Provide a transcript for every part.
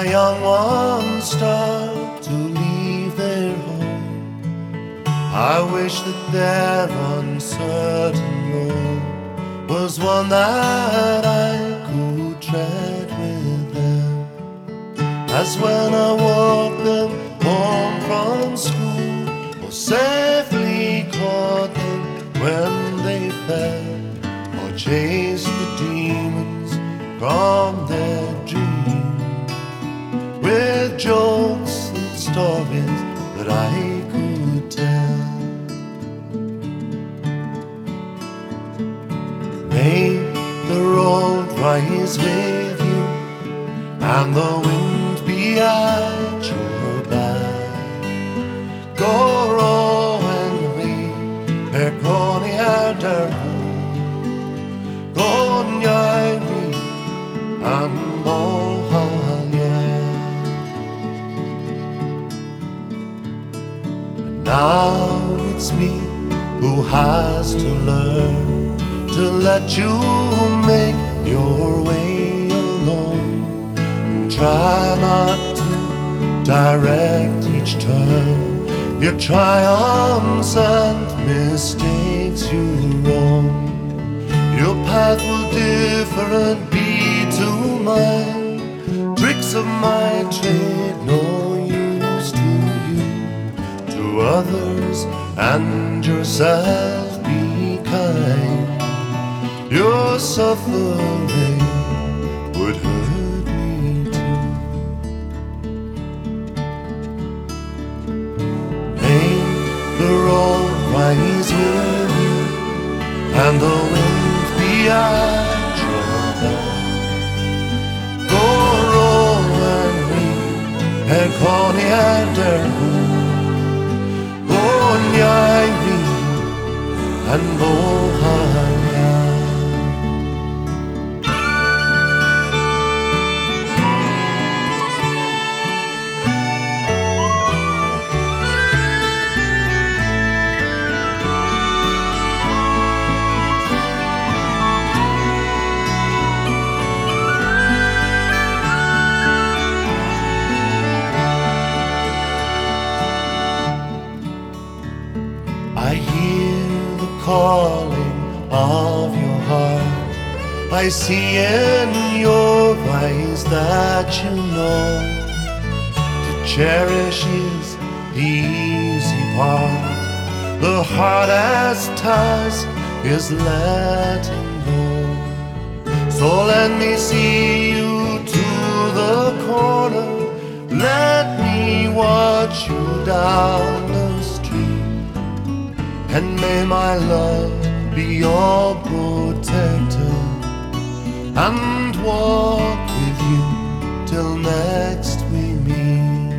my young ones start to leave their home, I wish that their uncertain road was one that I could tread with them, as when I walked them home from school, or safely caught them when they fell, or chased the demons from their dreams, with jokes and stories that I could tell. May the road rise with you, and the wind be at your back. Go row and read per coni arderhu, go nyari and mohalya. Now it's me who has to learn to let you make your way alone, and try not to direct each turn, your triumphs and mistakes you wrong. Your path will differ and be to mine, tricks of my trade no use to you. To others and yourself be kind, your suffering would hurt me too. May the road rise with you, and the wind be at your back. Go row and read her coni arderhu, go nyari and mohalya. I hear the calling of your heart, I see in your eyes that you know to cherish is the easy part. The hardest task is letting go. So let me see you to the corner, let me watch you down the street, and may my love be your protector, and walk with you till next we meet.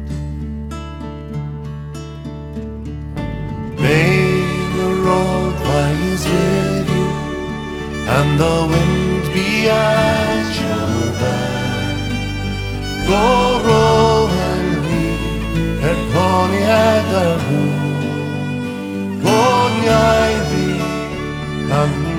May the road rise with you, and the wind be at your back. Go row and read her coni arderhu, go nyari and